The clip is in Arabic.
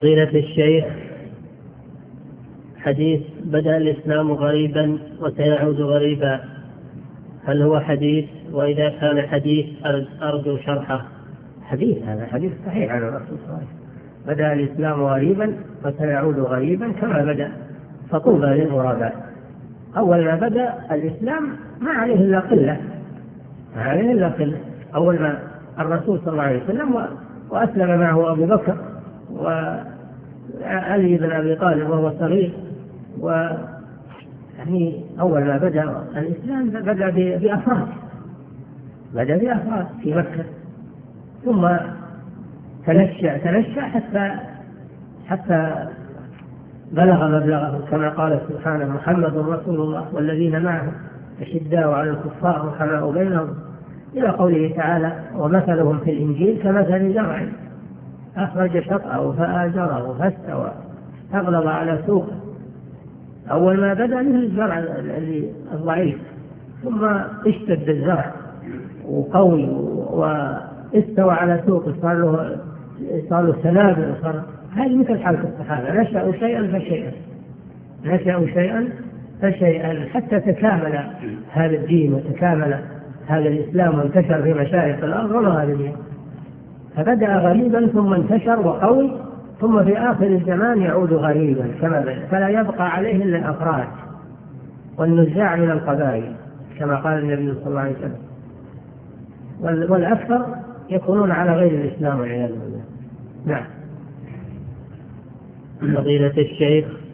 فضيلة الشيخ، حديث بدأ الإسلام غريبا وسيعود غريبا، هل هو حديث؟ وإذا كان حديث أرجو شرحه. حديث، هذا حديث صحيح عن الرسول صلى الله عليه وسلم: بدأ الإسلام غريبا وسيعود غريبا كما بدأ فطوبى للغرباء. أول ما بدأ الإسلام ما عليه إلا قلة، أول ما الرسول صلى الله عليه وسلم وأسلم معه أبو بكر وعلي بن أبي طالب وهو صغير، يعني أول ما بدأ الإسلام بدأ بأفراد في مكة، ثم تنشأ حتى بلغ مبلغه، كما قال سبحانه: محمد رسول الله والذين معه أشداء على الكفار رحماء بينهم، إلى قوله تعالى: ومثلهم في الإنجيل كمثل زرع أخرج شطأه فآزره فاستوى أغلظ على سوقه. أول ما بدأ مثل الزرع الضعيف، ثم اشتد الزرع وقوي واستوى على سوقه، صار له سنابل، هذه مثل حالة الصحابة: نشأوا شيئا فشيئا حتى تكامل هذا الدين وتكامل هذا الإسلام وانتشر في مشارق الأرض ومغاربها. فبدأ غريبا ثم انتشر وقوي، ثم في آخر الزمان يعود غريبا كما بدأ، فلا يبقى عليه إلا الأفراد والنزاع من القبائل كما قال النبي صلى الله عليه وسلم، والأكثر يكونون على غير الإسلام والعياذ بالله. نعم. فضيلة الشيخ،